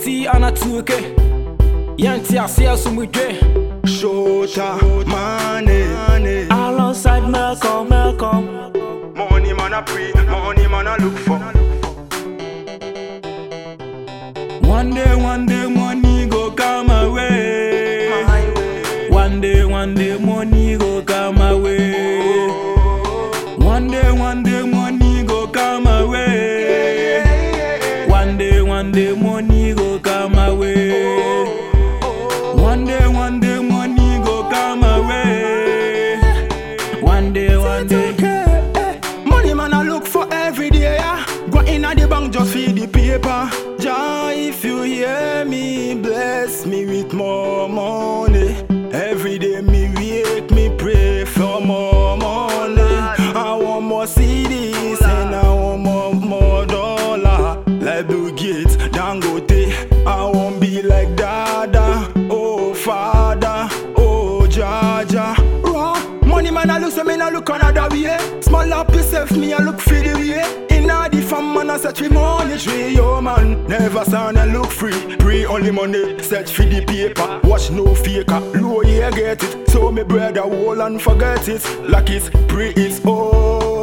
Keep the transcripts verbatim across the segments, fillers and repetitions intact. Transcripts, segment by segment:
T anatuke Yanti asia sumudwe Shota money Alongside Malcolm, Malcolm. Money man a pray, money man a look for. One day, one day money go come away. One day, one day money go come away. One day, one day money go come away. One day, one day money go come away. One day, one day money go come away. One day, one day. Money man a look for every day. Yeah. Go in at the bank just feed the paper. Jah, if you hear me, bless me with more money. Every day me wake, me pray for more money. I want more C Ds and I want more, more dollar. Like Bill Gates, Dangote. I won't be like Dada. Oh Father, oh Jaja. Raw money man I look so me I look another way. Small up yourself, me I look for the way. Inna the farm man I search for money tree. Yo man, never sound and look free. Pray only money, search for the paper. Watch no faker, low yeah get it. So me brother hold and forget it. Like it's pray it's oh.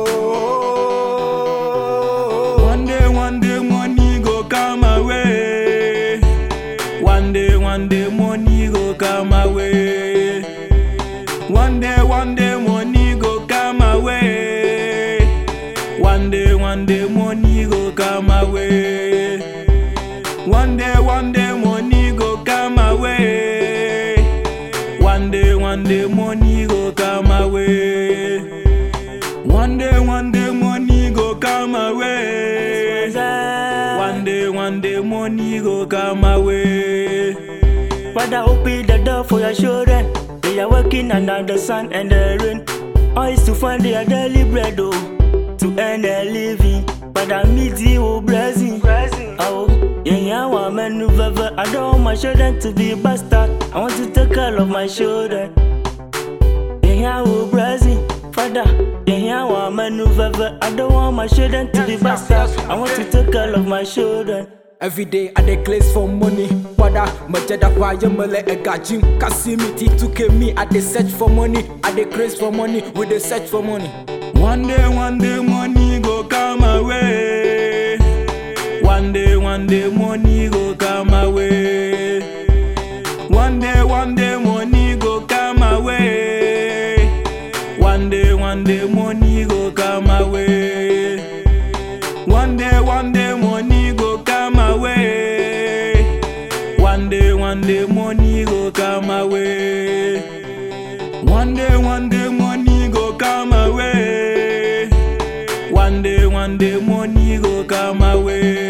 One day, one day money go come away. One day, one day money go come away. One day, one day money go come away. One day, one day money go come away. One day, one day money go come away. One day, one day money go come away. One day, one day money go come away. One day, one day money go come away. Father, open the door for your children. They are working under the sun and the rain. All is to find their daily bread, oh, to earn their living. But I meet you, blessing. Oh, yeah, yeah, I want men who ever. I don't want my children to be bastard. I want to take care of my children. Yeah, yeah, oh, blessing. Father, yeah, yeah, I want men who ever. I don't want my children to be bastard. I want to take care of my children. Every day I dey place for money. Wada majeda pa yemele e gajim. Kasimiti took me I dey search for money. I dey craze for money. We dey search for money. One day, one day money go come away. One day, one day money go come away. One day, one day money go come away. One day, one day money go come away. One day, one day money go come away. One day, one day money go come away. One day, one day money go come away. One day, one day money go come away.